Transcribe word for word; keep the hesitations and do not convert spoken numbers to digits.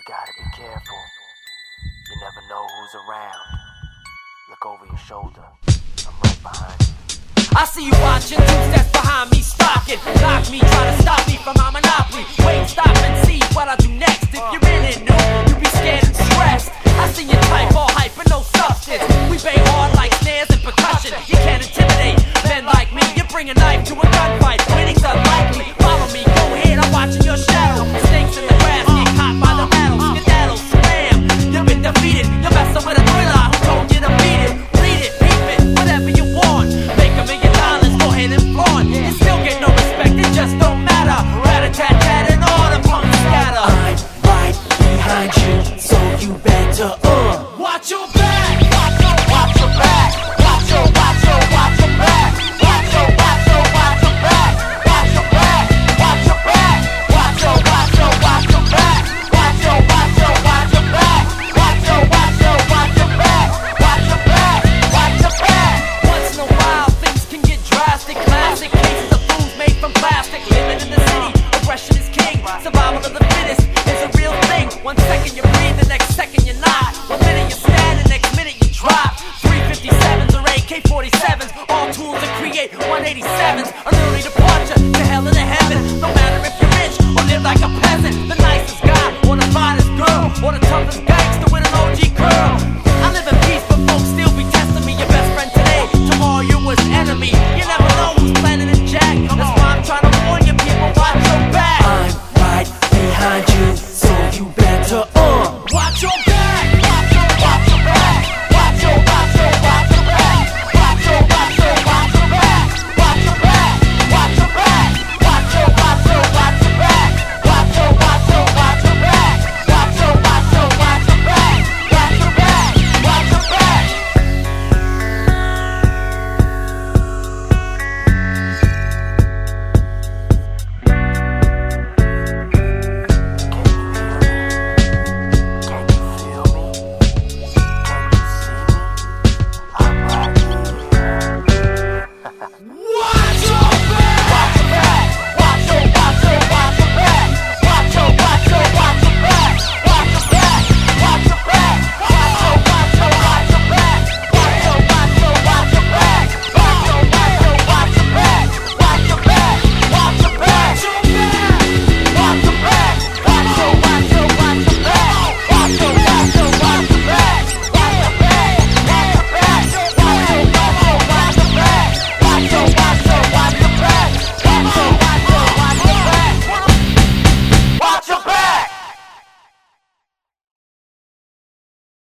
gotta be careful. You never know who's around. Look over your shoulder. I'm right behind you. I see you watching, two steps behind me, stalking. Knock me, trying to stop me from my monopoly. Wait, stop and see what I do next. If you're in it new, you be scared and stressed. I see you type all hype but no substance. We bang hard like snares and percussion. You can't intimidate men like me. You bring a knife to a gunfight. Winning's unlikely. Follow me, go ahead, I'm watching your shadow. Snakes in the grass, get caught by the rattle. Skedaddle, slam, you've been defeated. You're messing with a thriller who told you to beat it. Read it, peep it, whatever you want. Make a million dollars, go ahead and flaunt. You still get no respect, it just don't matter. Rat-a-tat-tat and all the punks scatter. I'm right behind you, so you better uh Watch your back, Watch your, watch your back. Watch your, watch your, watch your back. Watch your, watch your, watch your back. Watch your back. Watch your back. Watch your, watch your, watch your back. Watch your, watch your, watch your back. Watch your, watch your, watch your back. Watch your back. Watch your back. once in a while things can get drastic. Classic cases of fools made from plastic. Living in the city, aggression is king. Survival of the fittest is a real thing. One second you breathe, the next second you're not.